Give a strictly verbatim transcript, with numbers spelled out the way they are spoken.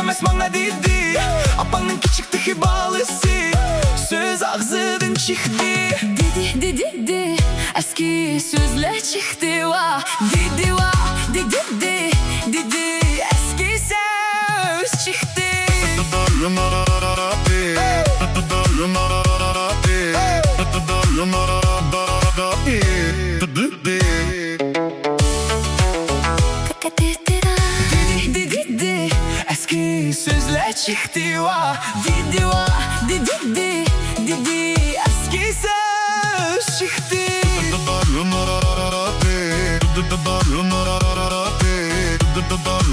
demez bana dedi. Apanınki çıktı hibalısı, söz ağzıdan çıktı. Dedi dedi de eski sözler çıktı va. Dedi va dedi de dedi eski söz çıktı. Dedi dedi de Eski sözler çıktı va. dedi va dedi de dedi Eski söz çıktı. Da da da da da da da da da da da da da da da da da da da